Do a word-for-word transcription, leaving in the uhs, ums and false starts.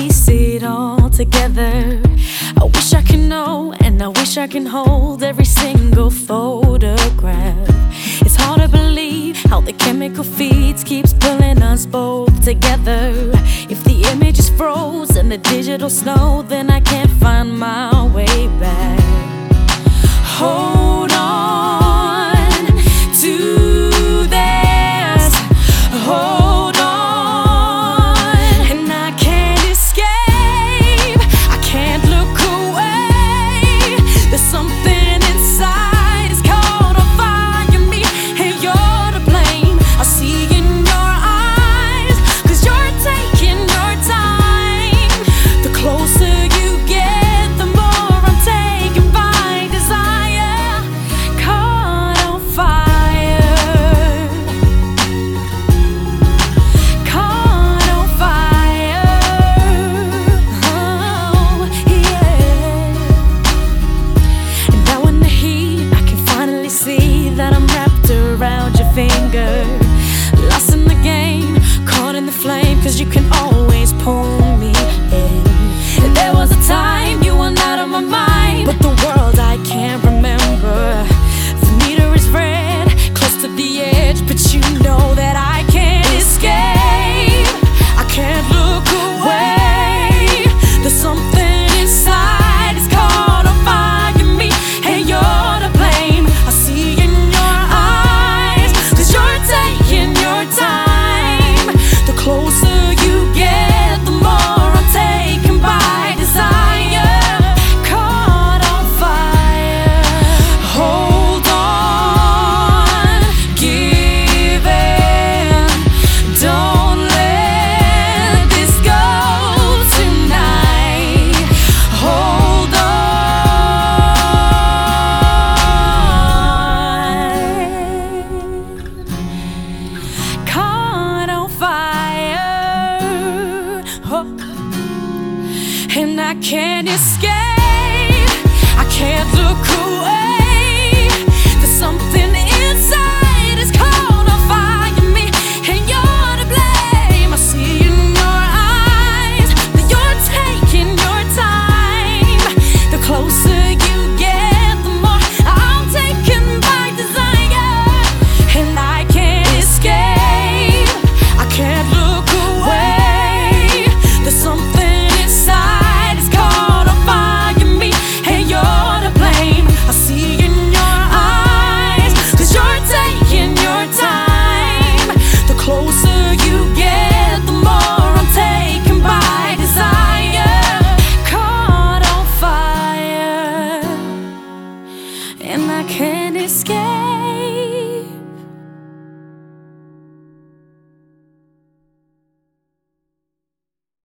piece it all together. I wish I could know, and I wish I can hold every single photograph. It's hard to believe how the chemical feeds keeps pulling us both together. If the image is froze in the digital snow, then I can't find my way back. Hold on to this. Hold on, and I can't escape. I can't look away. There's something inside. It's caught on fire me, and you're to blame. I see in your eyes, 'cause you're taking your time. The closer you get, the more I'm taken by desire. Caught on fire. Caught on fire. Oh, yeah. And now in the heat, I can finally see that I'm wrapped around your finger. Lost in the game, caught in the flame, 'cause you can always pull me in. And there was a time you were not on my mind, but the world I can't remember. The meter is red, close to the edge, but you know that I can't escape. I can't look away. There's something inside. It's caught on fire me, and you're to blame. I see in your eyes, 'cause you're taking your time. The closer you get, the more I'm taken by desire. Caught on fire. Hold on, give in. Don't let this go tonight. Hold on. Caught on fire. Oh. And I can't escape. I can't look away. There's something